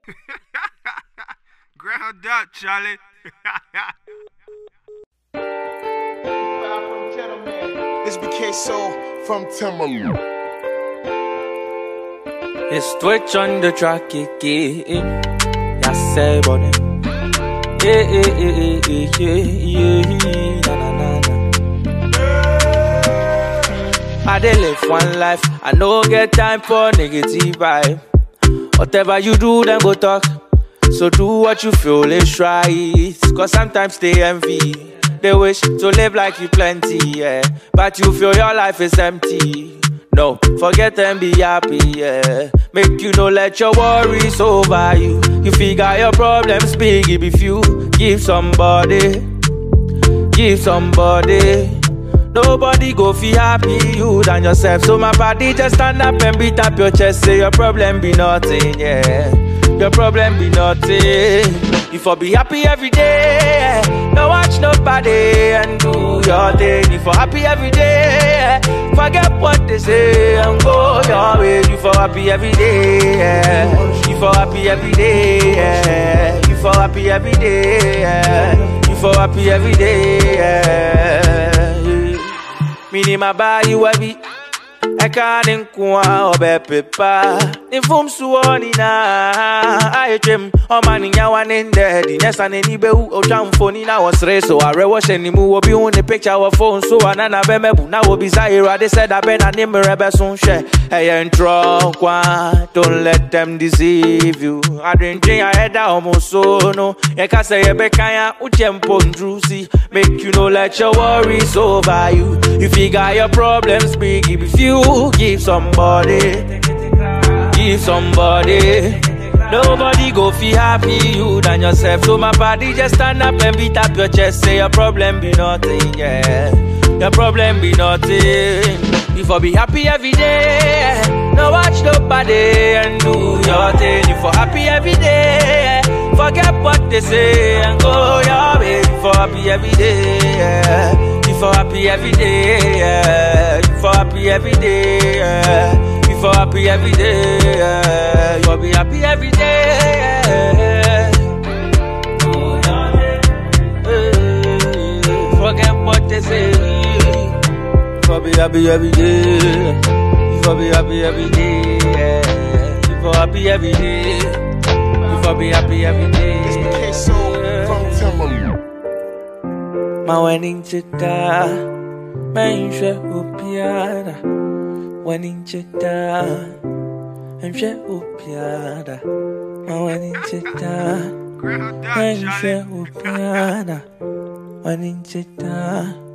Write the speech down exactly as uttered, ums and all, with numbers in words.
Ground up, Charlie. It's B K Soul from Timberland. It's Twitch on the track again. Yeah, say buddy. Yeah, yeah, yeah, yeah, yeah, yeah, na na na na. I dey live one life. I no get time for negative vibe. Whatever you do, then go talk. So do what you feel is right. Cause sometimes they envy. They wish to live like you plenty, yeah. But you feel your life is empty. No, forget and be happy, yeah. Make you no let your worries over you. You figure your problems big if you give somebody, give somebody. Nobody go feel happy you than yourself. So my body just stand up and beat up your chest. Say your problem be nothing, yeah. Your problem be nothing. You for be happy every day. Don't watch nobody and do your thing. You for happy every day. Forget what they say and go your way. You for happy every day. You for happy every day. You for happy every day. You for happy every day. Mini my body wabi. I can't inquire about paper. In form suoni na I dream. Oh man, in your one in there. The next and any beau or jam phone in our race. So I rewash any move will be on the picture of phone. So I nana bemebu now will be Zaira. They said I been a name rebel soon share. Hey, and drunk one. Don't let them deceive you. I didn't think I had that almost so no. I can say a bekaya uchempo drusi. Make you know let your worries over you. You figure your problems big if you give somebody, give somebody. Nobody go feel happy you than yourself. So my body just stand up and beat up your chest. Say your problem be nothing, yeah. Your problem be nothing. You for be happy every day. No watch nobody and do your thing. You for happy every day. Forget what they say and go your way. You for happy every day. You for happy every day. You for happy every day. You for happy every day. You for be happy every day. Forget what they say. You for be happy every day. You for be happy every day. You for happy every day. You for be happy every day. It's B K Soul from Timberland. My wedding chita, my share upiada. Wedding chita, I'm share upiada. My wedding chita, Ground up, my Charlie. share upiada. Wedding chita.